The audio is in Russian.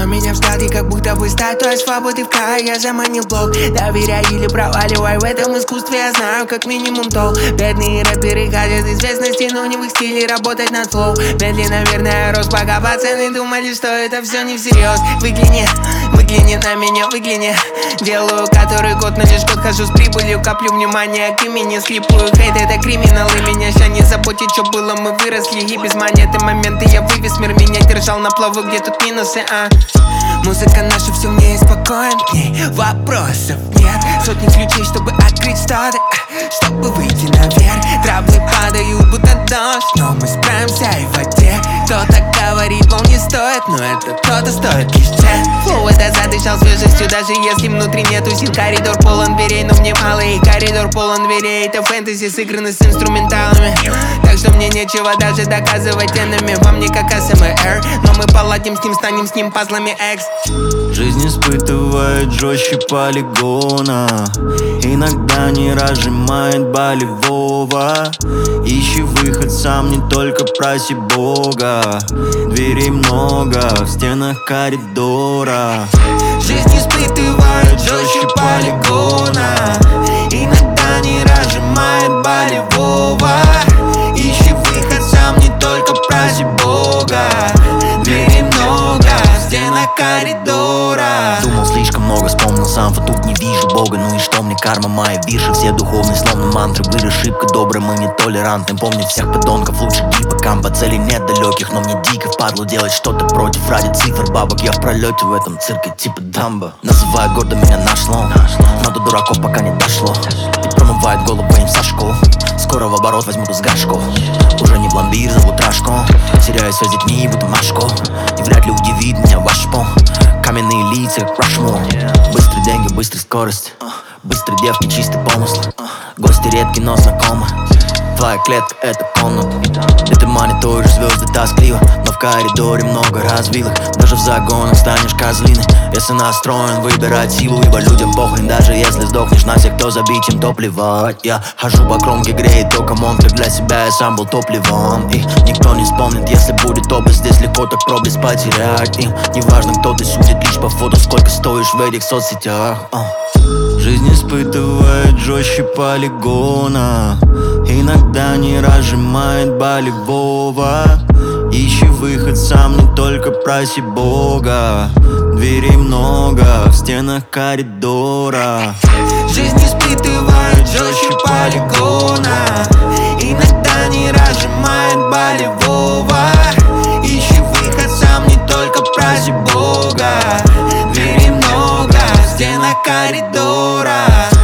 меня в стадии, как будто бы статуя свободы в край. Я заманил блок, доверяй или проваливай. В этом искусстве я знаю как минимум то. Бедные рэперы хотят известности, но не в их стиле работать над флоу. Медленно, наверное, рос, пока пацаны думали, что это все не всерьез. Выгляни на меня, выгляни. Делаю который год, но лишь год хожу с прибылью. Коплю внимание к имени, склипую хейт, это криминал. И меня ща не заботит, что было, мы выросли. И без монеты моменты я вывез, мир меня держал на плаву, где тут минусы, Музыка наша все мне и спокоен, к ней вопросов нет. Сотни ключей, чтобы открыть что-то, чтобы выйти наверх. Траблы падают, будто дождь, но мы справимся и в воде. Кто-то говорит, мол, не стоит, но это кто-то стоит лишь цен. Флоу это задышал свежестью, даже если внутри нету сил. Коридор полон дверей, но мне мало, и коридор полон дверей. Это фэнтези сыграны с инструменталами, так что мне нечего даже доказывать энеми. Вам не как АСМР, но мы поладим с ним, станем с ним пазлами X. Жизнь испытывает жестче полигона, иногда не разжимает болевого. Ищи выход сам, не только проси Бога. Дверей много в стенах коридора. Жизнь испытывает жестче полигона, иногда не разжимает болевого. Ищи выход сам, не только проси Бога. Дверей много в стенах коридора. Думал слишком много, вспомнил сам, вот тут не вижу Бога. Ну и что мне карма моя, виши все духовные, словно мантры. Были шибко добры, мы не толерантны. Помнить всех подонков лучше гиппокамп. По цели нет далеких, но мне дико впадло делать что-то против. Ради цифр бабок я в пролете в этом цирке типа Дамбо. Называют гордо меня наш слон, но до дураков пока не дошло. И промывает голову им со школ. Скоро в оборот возьмут из горшков. Уже не пломбир, зовут Рашко. Теряю связь с детьми, буду Машко. И вряд ли удивит меня ваш пол. Каменные лица, как Рашмор. Быстрые деньги, быстрая скорость. Быстрые девки, чистый помысл. Гости редкие, но знакомы. Твоя клетка — это комната, где ты мониторишь звезды тоскливо. Но в коридоре много развилок, даже в загонах станешь козлиной. Если настроен выбирать силу, ибо людям похрен, даже если сдохнешь. На всех, кто забить, им то плевать. Я хожу по кромке, греет только монтр. Для себя я сам был топливом, и никто не вспомнит, если будет опыт. Здесь легко так проблеск потерять. Им неважно, кто ты, судит лишь по фото, сколько стоишь в этих соцсетях. Жизнь испытывает жестче полигона, иногда не разжимает болевого. Ищи выход сам, не только проси Бога. Дверей много в стенах коридора. Жизнь испытывает жестче полигона, иногда не разжимает болевого. Ищи выход сам, не только проси Бога. Дверей много в стенах коридора.